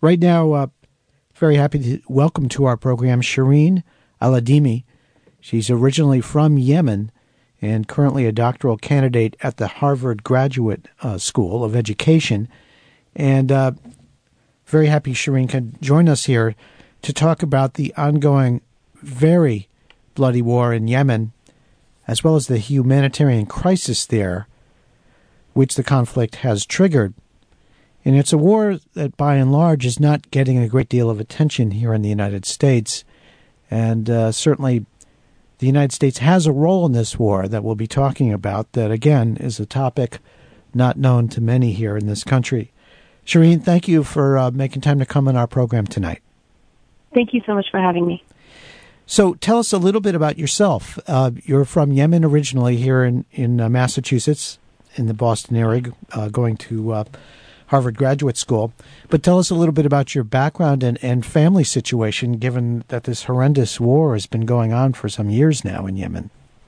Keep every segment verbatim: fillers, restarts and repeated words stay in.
Right now, uh, very happy to welcome to our program Shireen Aladimi. She's originally from Yemen and currently a doctoral candidate at the Harvard Graduate uh, School of Education. And uh, very happy Shireen can join us here to talk about the ongoing, very bloody war in Yemen, as well as the humanitarian crisis there, which the conflict has triggered. And it's a war that, by and large, is not getting a great deal of attention here in the United States. And uh, certainly the United States has a role in this war that we'll be talking about that, again, is a topic not known to many here in this country. Shireen, thank you for uh, making time to come on our program tonight. Thank you so much for having me. So tell us a little bit about yourself. Uh, you're from Yemen originally, here in, in uh, Massachusetts, in the Boston area, uh, going to uh, Harvard Graduate School. But tell us a little bit about your background and, and family situation, given that this horrendous war has been going on for some years now in Yemen.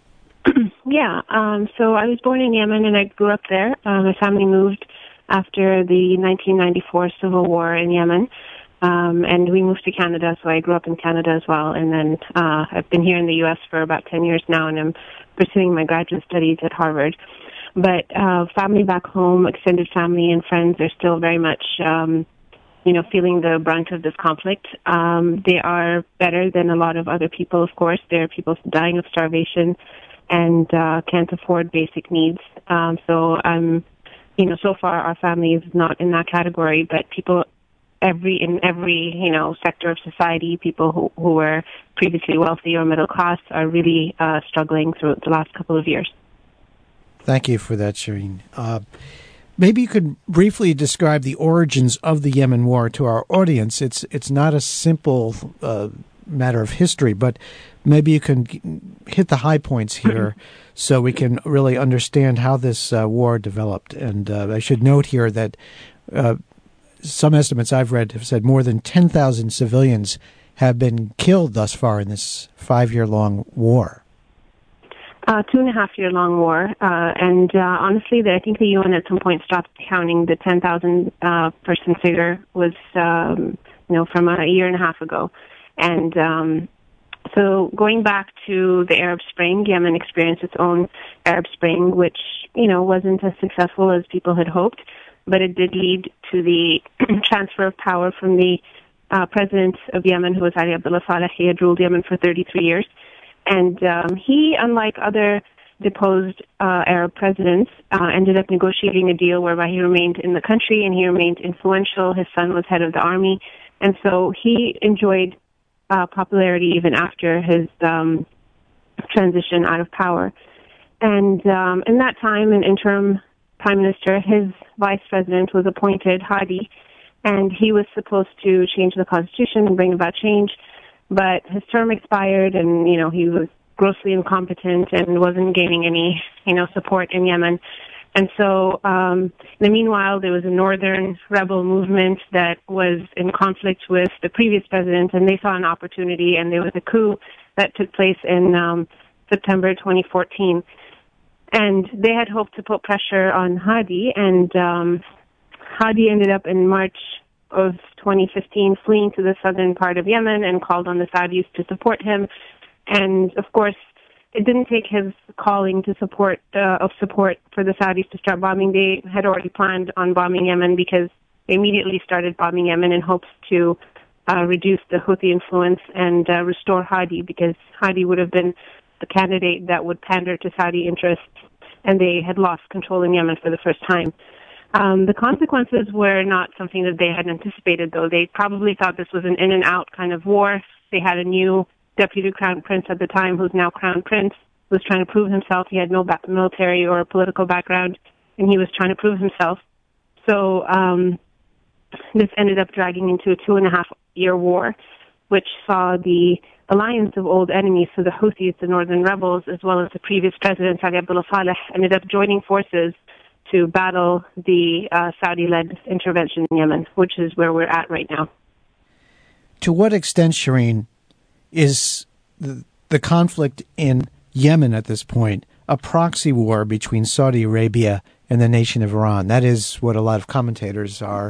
Yeah, um, so I was born in Yemen and I grew up there. Uh, my family moved after the nineteen ninety-four civil war in Yemen. Um, and we moved to Canada, so I grew up in Canada as well. And then uh, I've been here in the U S for about ten years now, and I'm pursuing my graduate studies at Harvard. But uh, family back home, extended family and friends are still very much, um, you know, feeling the brunt of this conflict. Um, they are better than a lot of other people, of course. There are people dying of starvation and uh, can't afford basic needs. Um, so, um, you know, so far our family is not in that category, but people every in every, you know, sector of society, people who, who were previously wealthy or middle class are really uh, struggling through the last couple of years. Thank you for that, Shireen. Uh, maybe you could briefly describe the origins of the Yemen war to our audience. It's it's not a simple uh, matter of history, but maybe you can hit the high points here so we can really understand how this uh, war developed. And uh, I should note here that uh, some estimates I've read have said more than ten thousand civilians have been killed thus far in this five-year-long war. Uh, two and a half year long war, uh, and uh, honestly, the, I think the U N at some point stopped counting. The ten thousand uh, person figure was, um, you know, from a year and a half ago, and um, so going back to the Arab Spring, Yemen experienced its own Arab Spring, which you know wasn't as successful as people had hoped, but it did lead to the transfer of power from the uh, president of Yemen, who was Ali Abdullah Saleh. He had ruled Yemen for thirty-three years. And um, he, unlike other deposed uh, Arab presidents, uh, ended up negotiating a deal whereby he remained in the country and he remained influential. His son was head of the army. And so he enjoyed uh, popularity even after his um, transition out of power. And um, in that time, an interim prime minister, his vice president was appointed, Hadi, and he was supposed to change the constitution and bring about change. But his term expired, and you know he was grossly incompetent and wasn't gaining any you know support in Yemen. And so, um, in the meanwhile, there was a northern rebel movement that was in conflict with the previous president, and they saw an opportunity, and there was a coup that took place in um, September twenty fourteen. And they had hoped to put pressure on Hadi, and um, Hadi ended up in March of twenty fifteen fleeing to the southern part of Yemen and called on the Saudis to support him. And of course, it didn't take his calling to support uh, of support for the Saudis to start bombing. They had already planned on bombing Yemen because they immediately started bombing Yemen in hopes to uh, reduce the Houthi influence and uh, restore Hadi, because Hadi would have been the candidate that would pander to Saudi interests, and they had lost control in Yemen for the first time. Um, the consequences were not something that they had anticipated, though. They probably thought this was an in-and-out kind of war. They had a new deputy crown prince at the time, who's now crown prince, who was trying to prove himself. He had no ba- military or political background, and he was trying to prove himself. So um, this ended up dragging into a two-and-a-half-year war, which saw the alliance of old enemies, so the Houthis, the northern rebels, as well as the previous president, Ali Abdullah Saleh, ended up joining forces to battle the uh, Saudi-led intervention in Yemen, which is where we're at right now. To what extent, Shireen, is the, the conflict in Yemen at this point a proxy war between Saudi Arabia and the nation of Iran? That is what a lot of commentators are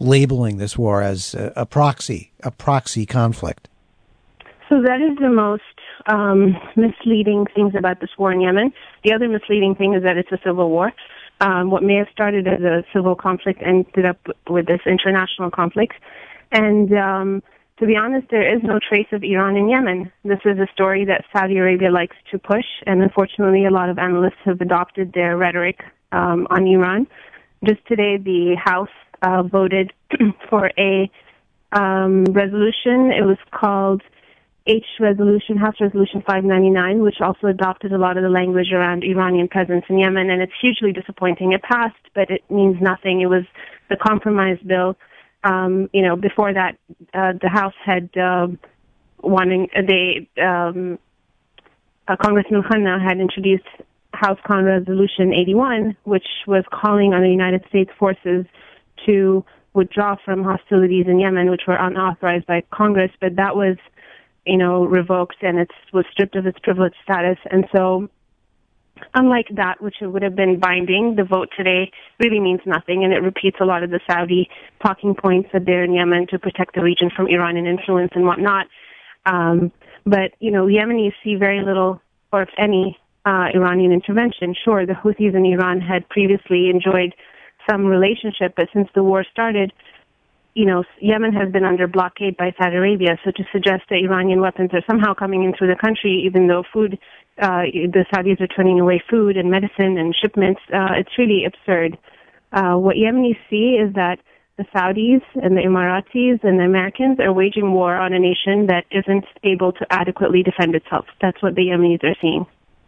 labeling this war as a, a proxy, a proxy conflict? So that is the most um, misleading things about this war in Yemen. The other misleading thing is that it's a civil war. Um, what may have started as a civil conflict ended up with this international conflict. And um, to be honest, there is no trace of Iran in Yemen. This is a story that Saudi Arabia likes to push, and unfortunately a lot of analysts have adopted their rhetoric um, on Iran. Just today, the House uh, voted for a um, resolution. It was called H Resolution, House Resolution five ninety-nine, which also adopted a lot of the language around Iranian presence in Yemen, and it's hugely disappointing. It passed, but it means nothing. It was the compromise bill. Um, you know, before that, uh, the House had uh, wanting they um, uh, Congressman Khanna had introduced House Con Resolution eighty-one, which was calling on the United States forces to withdraw from hostilities in Yemen, which were unauthorized by Congress, but that was, you know, revoked and it was stripped of its privileged status. And so, unlike that, which would have been binding, the vote today really means nothing, and it repeats a lot of the Saudi talking points that they're in Yemen to protect the region from Iranian influence and whatnot. Um, but, you know, Yemenis see very little, or if any, uh, Iranian intervention. Sure, the Houthis in Iran had previously enjoyed some relationship, but since the war started, you know, Yemen has been under blockade by Saudi Arabia, so to suggest that Iranian weapons are somehow coming into the country, even though food, uh, the Saudis are turning away food and medicine and shipments, uh, it's really absurd. Uh, what Yemenis see is that the Saudis and the Emiratis and the Americans are waging war on a nation that isn't able to adequately defend itself. That's what the Yemenis are seeing.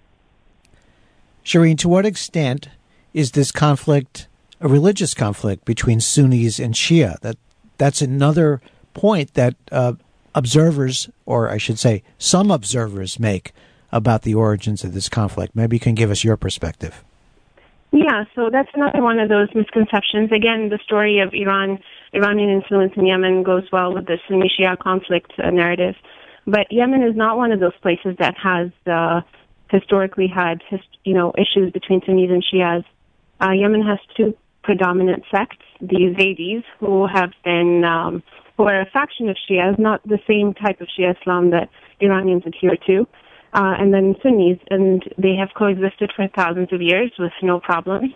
Shireen, to what extent is this conflict a religious conflict between Sunnis and Shia? That That's another point that uh, observers, or I should say some observers, make about the origins of this conflict. Maybe you can give us your perspective. Yeah, so that's another one of those misconceptions. Again, the story of Iran, Iranian influence in Yemen goes well with the Sunni-Shia conflict uh, narrative. But Yemen is not one of those places that has uh, historically had, you know, issues between Sunnis and Shias. Uh, Yemen has two predominant sects, the Zaydis, who have been, um, who are a faction of Shias, not the same type of Shia Islam that Iranians adhere to, uh, and then Sunnis, and they have coexisted for thousands of years with no problem.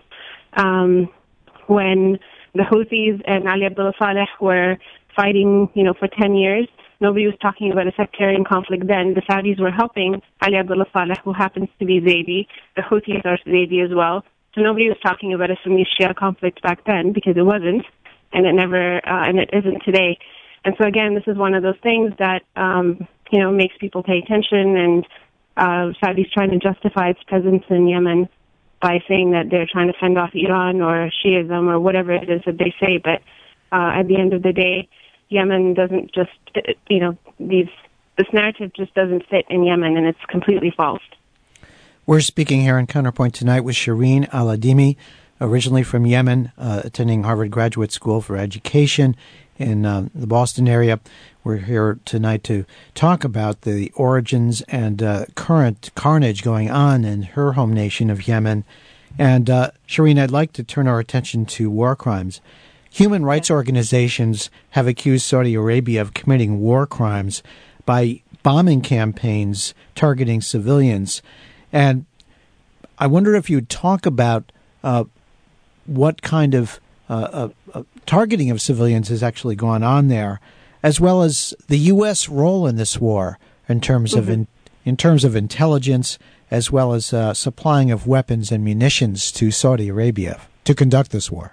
Um, when the Houthis and Ali Abdullah Saleh were fighting, you know, for ten years, nobody was talking about a sectarian conflict then. The Saudis were helping Ali Abdullah Saleh, who happens to be Zaydi. The Houthis are Zaydi as well. So nobody was talking about a Sunni-Shia conflict back then because it wasn't, and it never, uh, and it isn't today. And so again, this is one of those things that, um, you know, makes people pay attention, and uh, Saudi's trying to justify its presence in Yemen by saying that they're trying to fend off Iran or Shiism or whatever it is that they say. But uh, at the end of the day, Yemen doesn't just, you know, these this narrative just doesn't fit in Yemen, and it's completely false. We're speaking here on Counterpoint tonight with Shireen Al-Adimi, originally from Yemen, uh, attending Harvard Graduate School for Education in uh, the Boston area. We're here tonight to talk about the origins and uh, current carnage going on in her home nation of Yemen. And uh, Shireen, I'd like to turn our attention to war crimes. Human rights organizations have accused Saudi Arabia of committing war crimes by bombing campaigns targeting civilians. And I wonder if you'd talk about uh, what kind of uh, uh, uh, targeting of civilians has actually gone on there, as well as the U S role in this war in terms mm-hmm. of in, in terms of intelligence, as well as uh, supplying of weapons and munitions to Saudi Arabia to conduct this war.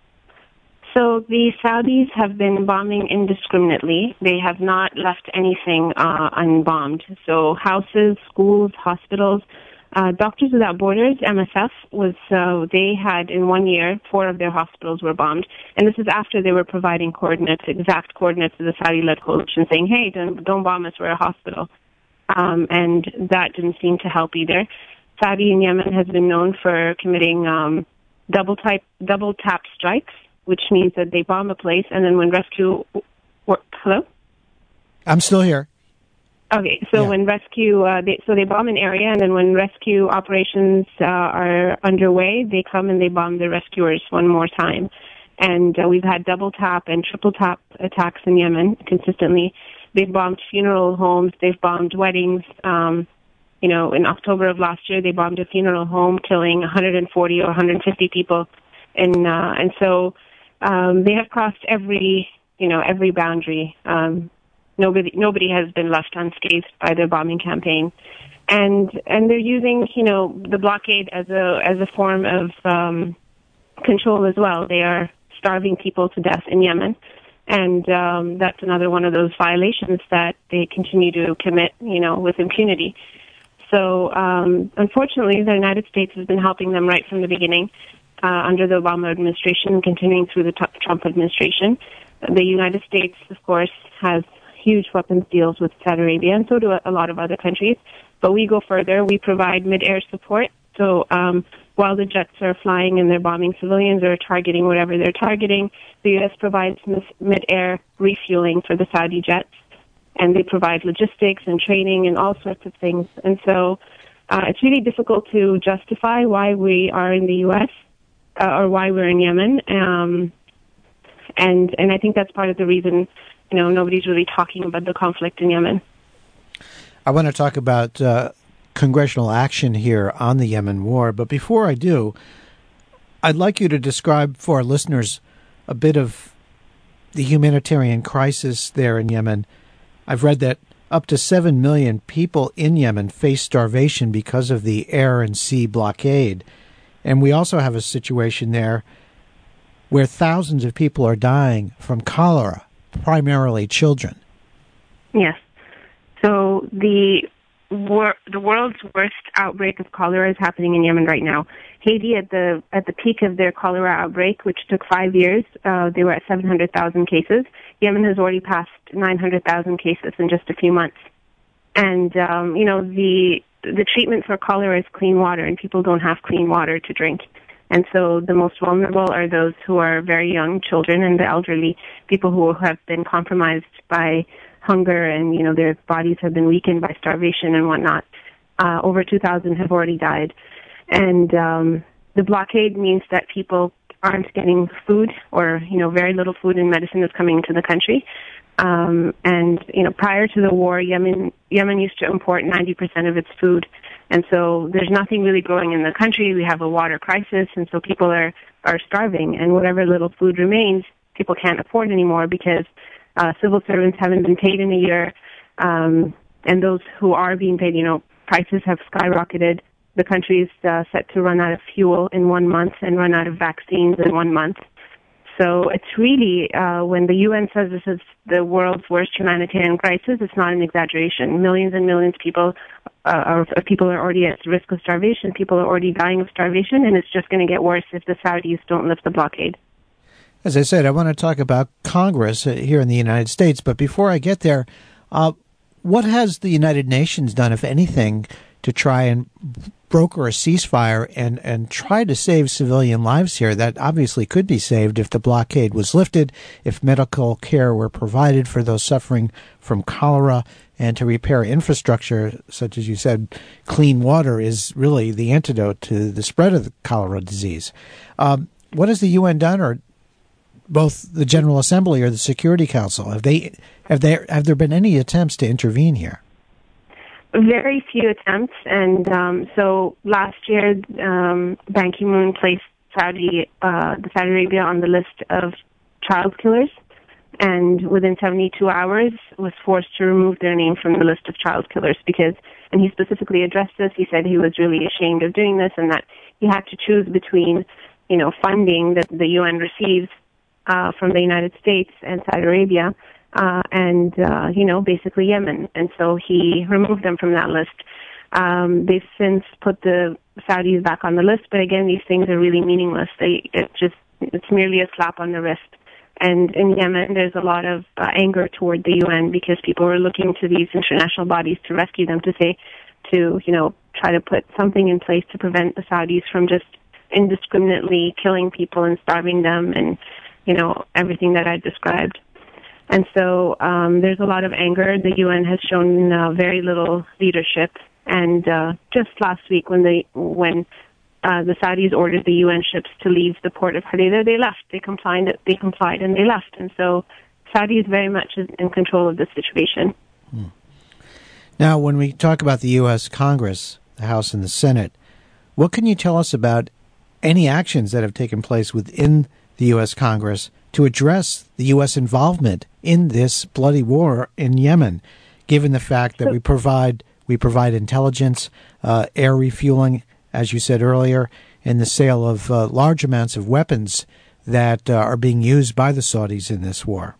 So the Saudis have been bombing indiscriminately. They have not left anything uh, unbombed. So houses, schools, hospitals, uh, Doctors Without Borders, M S F, was uh, they had in one year, four of their hospitals were bombed. And this is after they were providing coordinates, exact coordinates to the Saudi-led coalition, saying, hey, don't, don't bomb us, we're a hospital. Um, and that didn't seem to help either. Saudi in Yemen has been known for committing um, double type, double tap strikes, which means that they bomb a place, and then when rescue... Or, hello? I'm still here. Okay, so yeah. when rescue... Uh, they, so they bomb an area, and then when rescue operations uh, are underway, they come and they bomb the rescuers one more time. And uh, we've had double tap and triple tap attacks in Yemen consistently. They've bombed funeral homes. They've bombed weddings. Um, you know, in October of last year, they bombed a funeral home, killing one hundred forty or one hundred fifty people. And uh, and so um, they have crossed every, you know, every boundary. Um, nobody nobody has been left unscathed by their bombing campaign. And and they're using, you know, the blockade as a as a form of um, control as well. They are starving people to death in Yemen, and um, that's another one of those violations that they continue to commit, you know, with impunity. So um, unfortunately, the United States has been helping them right from the beginning uh, under the Obama administration, continuing through the t- Trump administration. The United States, of course, has huge weapons deals with Saudi Arabia, and so do a, a lot of other countries. But we go further. We provide mid-air support. So um, while the jets are flying and they're bombing civilians or targeting whatever they're targeting, the U S provides mid-air refueling for the Saudi jets. And they provide logistics and training and all sorts of things. And so uh, it's really difficult to justify why we are in the U S uh, or why we're in Yemen. Um, and and I think that's part of the reason, you know, nobody's really talking about the conflict in Yemen. I want to talk about uh, congressional action here on the Yemen war. But before I do, I'd like you to describe for our listeners a bit of the humanitarian crisis there in Yemen. I've read that up to seven million people in Yemen face starvation because of the air and sea blockade. And we also have a situation there where thousands of people are dying from cholera, primarily children. Yes. So the wor- the world's worst outbreak of cholera is happening in Yemen right now. Haiti, at the at the peak of their cholera outbreak, which took five years, uh, they were at seven hundred thousand cases. Yemen has already passed nine hundred thousand cases in just a few months. And, um, you know, the the treatment for cholera is clean water, and people don't have clean water to drink. And so the most vulnerable are those who are very young, children, and the elderly, people who have been compromised by hunger and, you know, their bodies have been weakened by starvation and whatnot. Uh, over two thousand have already died. And um, the blockade means that people aren't getting food, or, you know, very little food and medicine is coming into the country. Um, and, you know, prior to the war, Yemen Yemen used to import ninety percent of its food. And so there's nothing really growing in the country. We have a water crisis, and so people are, are starving. And whatever little food remains, people can't afford anymore because uh, civil servants haven't been paid in a year. Um, and those who are being paid, you know, prices have skyrocketed. The country is uh, set to run out of fuel in one month and run out of vaccines in one month. So it's really, uh, when the U N says this is the world's worst humanitarian crisis, it's not an exaggeration. Millions and millions of people, uh, are, people are already at risk of starvation. People are already dying of starvation, and it's just going to get worse if the Saudis don't lift the blockade. As I said, I want to talk about Congress here in the United States. But before I get there, uh, what has the United Nations done, if anything, to try and broker a ceasefire and, and try to save civilian lives here that obviously could be saved if the blockade was lifted, if medical care were provided for those suffering from cholera, and to repair infrastructure, such as you said, clean water is really the antidote to the spread of the cholera disease. Um, what has the U N done, or both the General Assembly or the Security Council? Have they have there have there been any attempts to intervene here? Very few attempts, and um, so last year, um, Ban Ki-moon placed Saudi, uh, the Saudi Arabia on the list of child killers, and within seventy-two hours was forced to remove their name from the list of child killers because, and he specifically addressed this. He said he was really ashamed of doing this, and that he had to choose between, you know, funding that the U N receives uh, from the United States and Saudi Arabia. Uh, and, uh, you know, basically Yemen. And so he removed them from that list. Um, they've since put the Saudis back on the list, but again, these things are really meaningless. They, it just, it's merely a slap on the wrist. And in Yemen, there's a lot of uh, anger toward the U N because people are looking to these international bodies to rescue them, to say, to, you know, try to put something in place to prevent the Saudis from just indiscriminately killing people and starving them and, you know, everything that I described. And so um, there's a lot of anger. The U N has shown uh, very little leadership. And uh, just last week, when the when uh, the Saudis ordered the U N ships to leave the port of Hodeidah, they left. They complied, they complied and they left. And so Saudi is very much in control of the situation. Hmm. Now, when we talk about the U S Congress, the House and the Senate, what can you tell us about any actions that have taken place within the U S Congress to address the U S involvement in this bloody war in Yemen, given the fact that we provide we provide intelligence, uh, air refueling, as you said earlier, and the sale of uh, large amounts of weapons that uh, are being used by the Saudis in this war?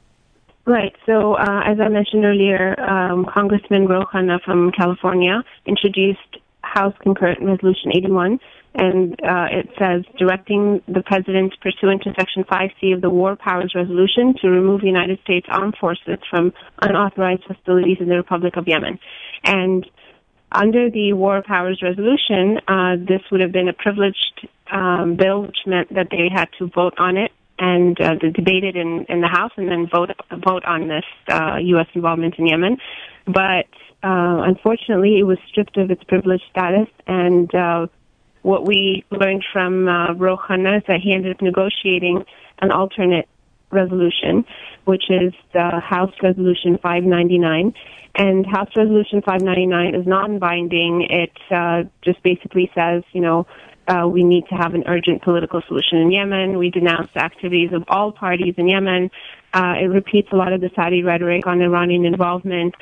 Right. So, uh, as I mentioned earlier, um, Congressman Ro Khanna from California introduced House Concurrent Resolution eighty-one, and uh, it says, directing the President pursuant to Section five C of the War Powers Resolution to remove United States armed forces from unauthorized hostilities in the Republic of Yemen. And under the War Powers Resolution, uh, this would have been a privileged um, bill, which meant that they had to vote on it and uh, debate it in, in the House and then vote vote on this uh, U S involvement in Yemen. But uh, unfortunately, it was stripped of its privileged status, and uh, what we learned from uh, Ro Khanna is that he ended up negotiating an alternate resolution, which is the House Resolution five ninety-nine. And House Resolution five ninety-nine is non-binding. It uh, just basically says, you know, uh, we need to have an urgent political solution in Yemen. We denounce the activities of all parties in Yemen. Uh, it repeats a lot of the Saudi rhetoric on Iranian involvement.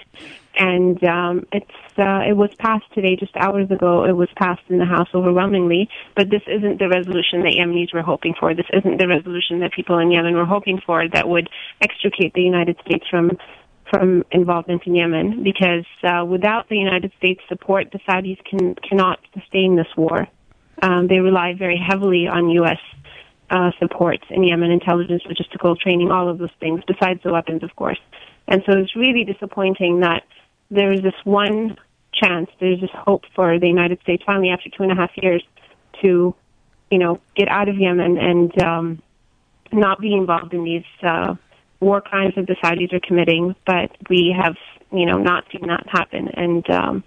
And um, it's uh, it was passed today, just hours ago. It was passed in the House overwhelmingly. But this isn't the resolution that Yemenis were hoping for. This isn't the resolution that people in Yemen were hoping for that would extricate the United States from from involvement in Yemen. Because uh, without the United States support, the Saudis can cannot sustain this war. Um, they rely very heavily on U S uh, support in Yemen, intelligence, logistical training, all of those things, besides the weapons, of course. And so it's really disappointing that there is this one chance, there's this hope for the United States finally after two and a half years to, you know, get out of Yemen and um, not be involved in these uh, war crimes that the Saudis are committing. But we have, you know, not seen that happen. And um,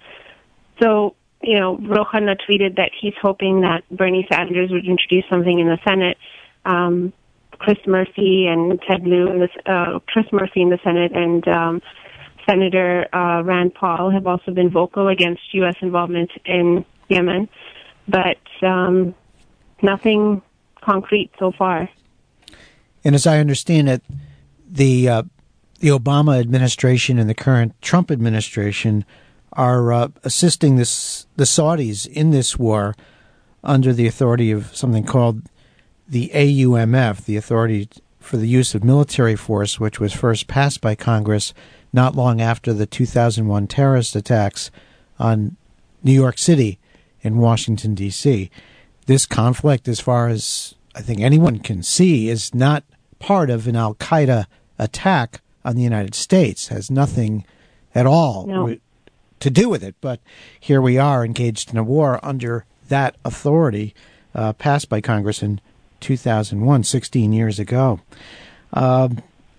so, you know, Ro Khanna tweeted that he's hoping that Bernie Sanders would introduce something in the Senate. Um, Chris Murphy and Ted Lieu, in the, uh, Chris Murphy in the Senate and um, Senator uh, Rand Paul have also been vocal against U S involvement in Yemen, but um, nothing concrete so far. And as I understand it, the uh, the Obama administration and the current Trump administration are uh, assisting this the Saudis in this war under the authority of something called the A U M F, the Authority for the Use of Military Force, which was first passed by Congress not long after the two thousand one terrorist attacks on New York City and Washington, D C. This conflict, as far as I think anyone can see, is not part of an al-Qaeda attack on the United States, has nothing at all no. to do with it. But here we are engaged in a war under that authority uh, passed by Congress in two thousand one, sixteen years ago. Um,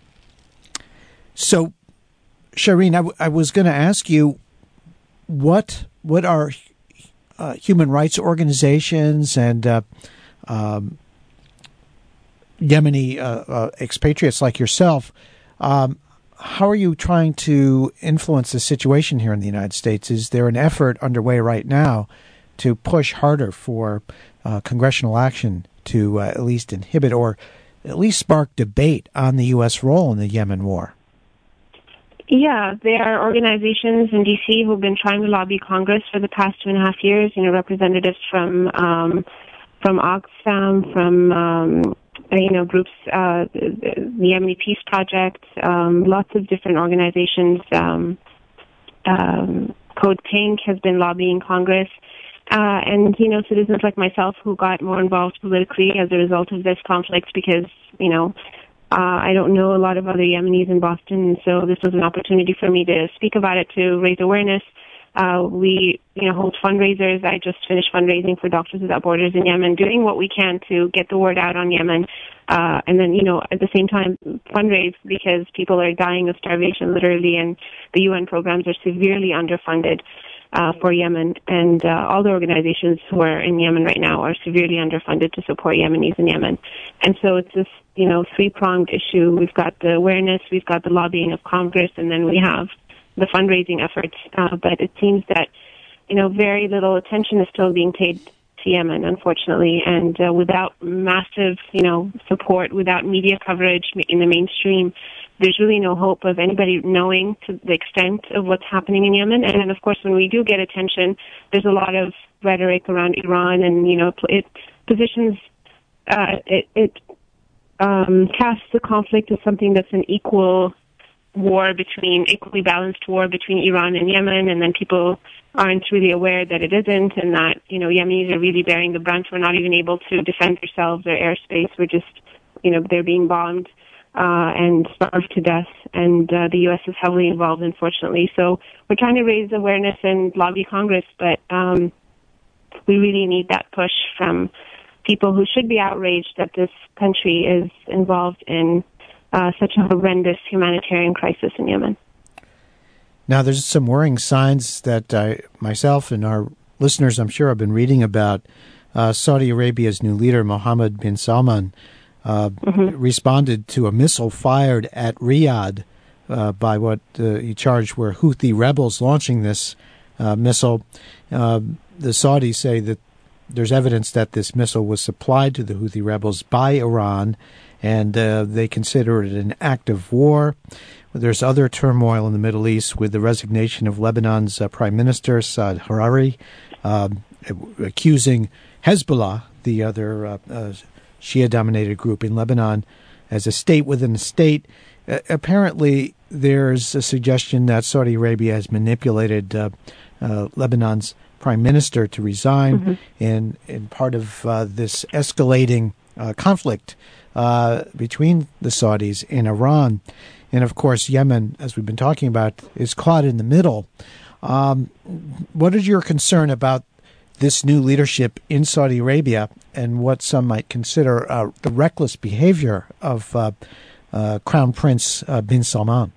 so, Shireen, I, w- I was going to ask you, what what are uh, human rights organizations and uh, um, Yemeni uh, uh, expatriates like yourself, um, how are you trying to influence the situation here in the United States? Is there an effort underway right now to push harder for uh, congressional action to uh, at least inhibit or at least spark debate on the U S role in the Yemen war? Yeah, there are organizations in D C who've been trying to lobby Congress for the past two and a half years. You know, representatives from um, from Oxfam, from um, you know groups, uh, the Yemeni Peace Project, um, lots of different organizations. Um, um, Code Pink has been lobbying Congress. Uh, and, you know, citizens like myself who got more involved politically as a result of this conflict because, you know, uh, I don't know a lot of other Yemenis in Boston, and so this was an opportunity for me to speak about it, to raise awareness. Uh, we, you know, hold fundraisers. I just finished fundraising for Doctors Without Borders in Yemen, doing what we can to get the word out on Yemen. Uh, and then, you know, at the same time, fundraise because people are dying of starvation, literally, and the U N programs are severely underfunded. uh, for Yemen. And uh, all the organizations who are in Yemen right now are severely underfunded to support Yemenis in Yemen. And so it's this, you know, three-pronged issue. We've got the awareness, we've got the lobbying of Congress, and then we have the fundraising efforts. Uh, but it seems that, you know, very little attention is still being paid to Yemen, unfortunately. And uh, without massive, you know, support, without media coverage in the mainstream, there's really no hope of anybody knowing to the extent of what's happening in Yemen. And then, of course, when we do get attention, there's a lot of rhetoric around Iran, and, you know, it positions, uh, it, it um, casts the conflict as something that's an equal war between, equally balanced war between Iran and Yemen, and then people aren't really aware that it isn't, and that, you know, Yemenis are really bearing the brunt. We're not even able to defend ourselves, their airspace. We're just, you know, they're being bombed uh, and starved to death, and uh, the U S is heavily involved, unfortunately. So we're trying to raise awareness and lobby Congress, but um, we really need that push from people who should be outraged that this country is involved in uh, such a horrendous humanitarian crisis in Yemen. Now, there's some worrying signs that I, myself and our listeners, I'm sure, have been reading about. Uh, Saudi Arabia's new leader, Mohammed bin Salman, uh, mm-hmm. responded to a missile fired at Riyadh uh, by what uh, he charged were Houthi rebels launching this uh, missile. Uh, the Saudis say that there's evidence that this missile was supplied to the Houthi rebels by Iran, and uh, they consider it an act of war. There's other turmoil in the Middle East with the resignation of Lebanon's uh, Prime Minister, Saad Hariri, um, accusing Hezbollah, the other uh, uh, Shia-dominated group in Lebanon, as a state within a state. Uh, apparently, there's a suggestion that Saudi Arabia has manipulated uh, uh, Lebanon's prime minister to resign, mm-hmm. and, and part of uh, this escalating uh, conflict uh, between the Saudis and Iran. And, of course, Yemen, as we've been talking about, is caught in the middle. Um, what is your concern about this new leadership in Saudi Arabia and what some might consider uh, the reckless behavior of uh, uh, Crown Prince uh, bin Salman?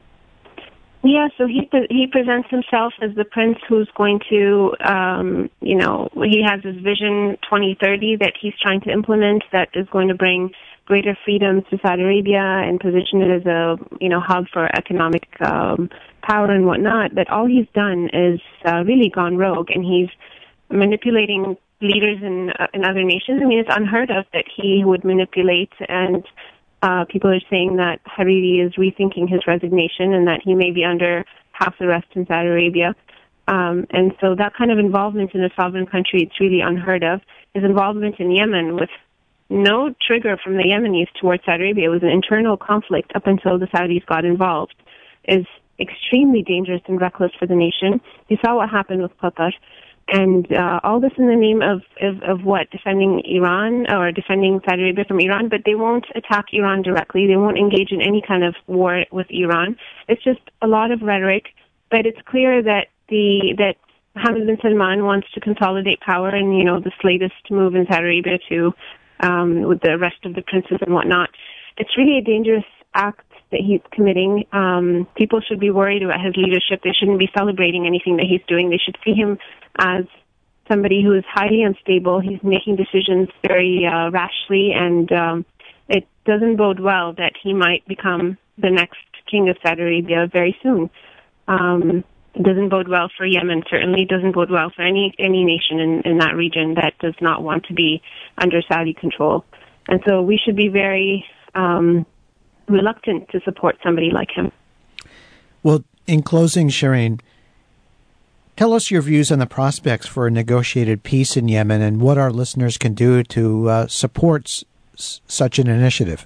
Yeah, so he he presents himself as the prince who's going to, um, you know, he has his vision twenty thirty that he's trying to implement that is going to bring greater freedom to Saudi Arabia and position it as a, you know, hub for economic um, power and whatnot. But all he's done is uh, really gone rogue, and he's manipulating leaders in uh, in other nations. I mean, it's unheard of that he would manipulate, and uh, people are saying that Hariri is rethinking his resignation and that he may be under house arrest in Saudi Arabia. Um, and so that kind of involvement in a sovereign country, it's really unheard of. His involvement in Yemen with no trigger from the Yemenis towards Saudi Arabia, it was an internal conflict up until the Saudis got involved, is extremely dangerous and reckless for the nation. You saw what happened with Qatar. And uh, all this in the name of, of, of what? Defending Iran or defending Saudi Arabia from Iran, but they won't attack Iran directly. They won't engage in any kind of war with Iran. It's just a lot of rhetoric, but it's clear that the that Mohammed bin Salman wants to consolidate power, and, you know, this latest move in Saudi Arabia to, um, with the rest of the princes and whatnot. It's really a dangerous act that he's committing. Um, people should be worried about his leadership. They shouldn't be celebrating anything that he's doing. They should see him as somebody who is highly unstable. He's making decisions very uh, rashly, and um, it doesn't bode well that he might become the next king of Saudi Arabia very soon. Um, it doesn't bode well for Yemen, certainly. It doesn't bode well for any, any nation in, in that region that does not want to be under Saudi control. And so we should be very um, reluctant to support somebody like him. Well, in closing, Shireen, tell us your views on the prospects for a negotiated peace in Yemen and what our listeners can do to uh, support s- such an initiative.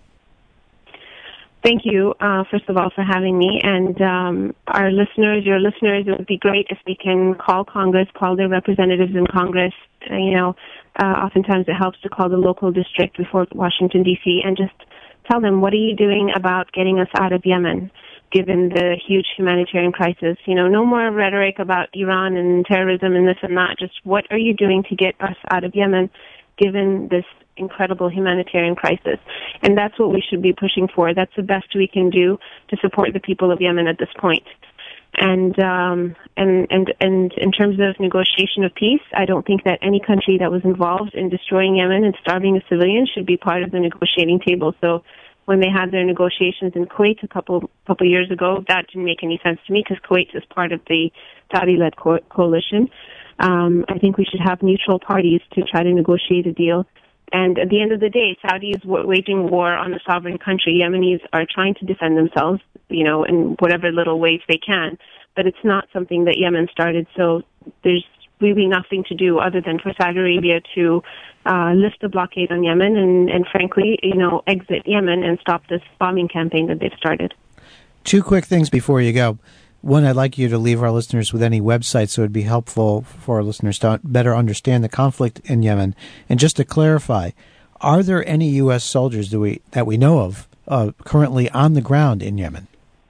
Thank you, uh, first of all, for having me. And um, our listeners, your listeners, it would be great if they can call Congress, call their representatives in Congress. Uh, you know, uh, oftentimes it helps to call the local district before Washington, D C, and just tell them, what are you doing about getting us out of Yemen, given the huge humanitarian crisis? You know, no more rhetoric about Iran and terrorism and this and that. Just what are you doing to get us out of Yemen, given this incredible humanitarian crisis? And that's what we should be pushing for. That's the best we can do to support the people of Yemen at this point. And um, and and and in terms of negotiation of peace, I don't think that any country that was involved in destroying Yemen and starving a civilian should be part of the negotiating table. So when they had their negotiations in Kuwait a couple couple years ago, that didn't make any sense to me because Kuwait is part of the Saudi-led co- coalition. Um, I think we should have neutral parties to try to negotiate a deal. And at the end of the day, Saudi is waging war on a sovereign country. Yemenis are trying to defend themselves, you know, in whatever little ways they can. But it's not something that Yemen started, so there's really nothing to do other than for Saudi Arabia to uh, lift the blockade on Yemen and, and, frankly, you know, exit Yemen and stop this bombing campaign that they've started. Two quick things before you go. One, I'd like you to leave our listeners with any websites so it would be helpful for our listeners to better understand the conflict in Yemen. And just to clarify, are there any U S soldiers that we that we know of uh, currently on the ground in Yemen?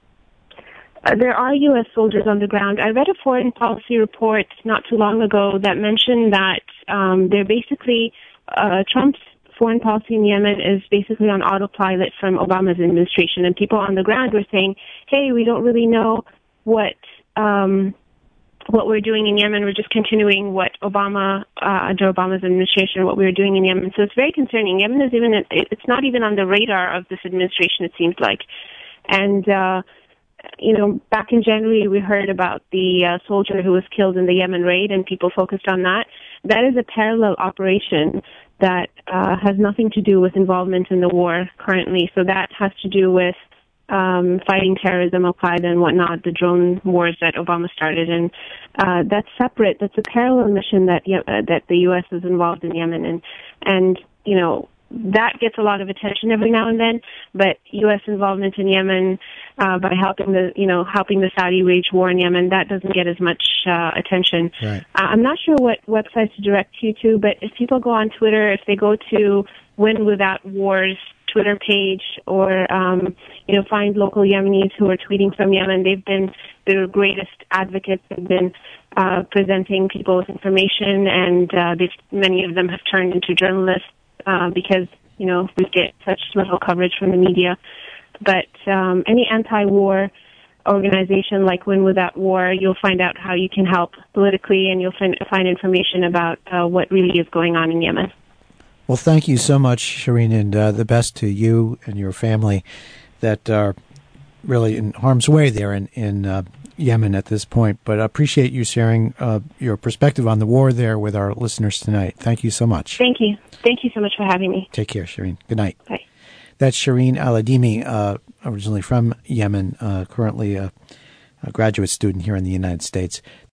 Uh, there are U S soldiers on the ground. I read a foreign policy report not too long ago that mentioned that um, they're basically uh, Trump's foreign policy in Yemen is basically on autopilot from Obama's administration, and people on the ground were saying, "Hey, we don't really know what um, what we're doing in Yemen. We're just continuing what Obama, uh, under Obama's administration, what we were doing in Yemen." So it's very concerning. Yemen is even, it's not even on the radar of this administration, it seems like. And, uh, you know, back in January, we heard about the uh, soldier who was killed in the Yemen raid, and people focused on that. That is a parallel operation that uh, has nothing to do with involvement in the war currently. So that has to do with Um, fighting terrorism, Al-Qaeda and whatnot, the drone wars that Obama started. And uh, that's separate. That's a parallel mission that uh, that the U S is involved in Yemen. And, and, you know, that gets a lot of attention every now and then, but U S involvement in Yemen uh, by helping the, you know, helping the Saudi wage war in Yemen, that doesn't get as much uh, attention. Right. Uh, I'm not sure what websites to direct you to, but if people go on Twitter, if they go to Win Without Wars Twitter page, or um, you know, find local Yemenis who are tweeting from Yemen. They've been the greatest advocates. They've been uh, presenting people with information, and uh, many of them have turned into journalists uh, because you know we get such little coverage from the media. But um, any anti-war organization like Win Without War, you'll find out how you can help politically, and you'll find, find information about uh, what really is going on in Yemen. Well, thank you so much, Shireen, and uh, the best to you and your family that are really in harm's way there in, in uh, Yemen at this point. But I appreciate you sharing uh, your perspective on the war there with our listeners tonight. Thank you so much. Thank you. Thank you so much for having me. Take care, Shireen. Good night. Bye. That's Shireen Aladimi, uh, originally from Yemen, uh, currently a, a graduate student here in the United States.